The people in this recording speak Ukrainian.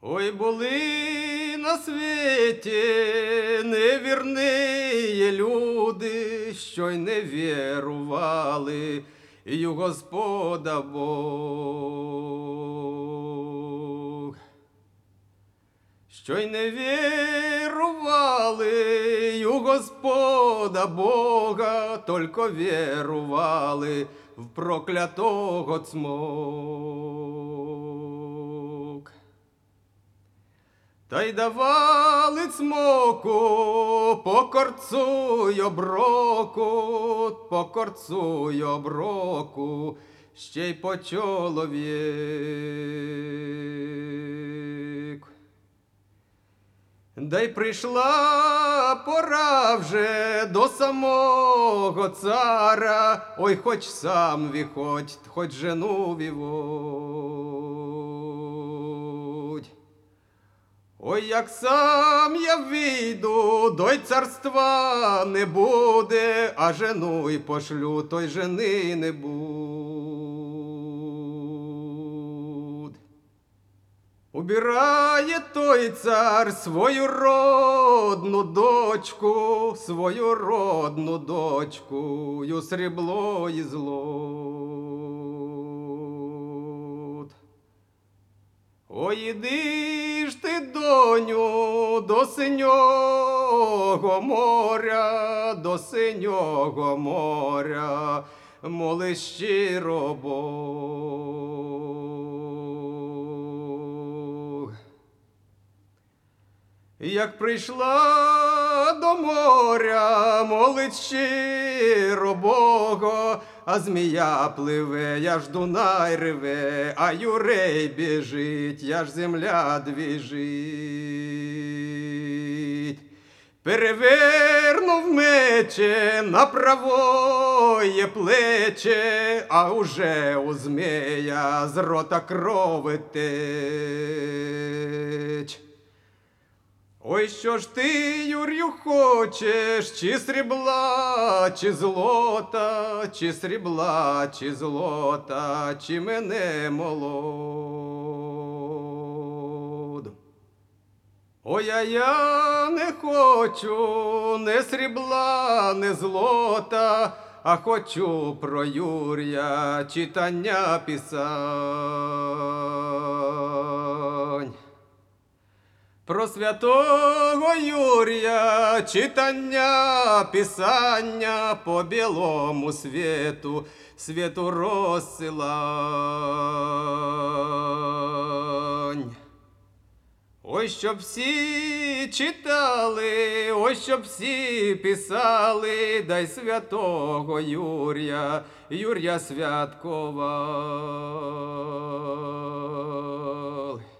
Ой, були на світі невірні люди, що й не вірували і у Господа Бог. Що й не вірували й у Господа Бога, тільки вірували в проклятого цмок. Та й давали цмоку по корцу й оброку, ще й по чоловік. Да й прийшла пора вже до самого цара, ой, хоч сам виходь, хоч жену виводь. Ой, як сам я вийду, до й царства не буде, а жену й пошлю, то й жени не буде. Убирає той цар свою родну дочку, й у срібло і злот. Ой, іди ж ти, доню, до синього моря, молись щиро Бог. Як прийшла до моря, молить щиро Бога, а змія пливе, я ж Дунай реве, а Юрей біжить, я ж земля двіжить. Перевернув мече на правоє плече, а уже у змія з рота крови теч. Ой, що ж ти, Юрію, хочеш, чи срібла, чи злота, чи мене молод? Ой, а я не хочу не срібла, не злота, а хочу про Юрія читання пісань. Про святого Юрія читання писання по білому світу розсилань. Ой, щоб всі читали, ой, щоб всі писали, дай святого Юрія святкували.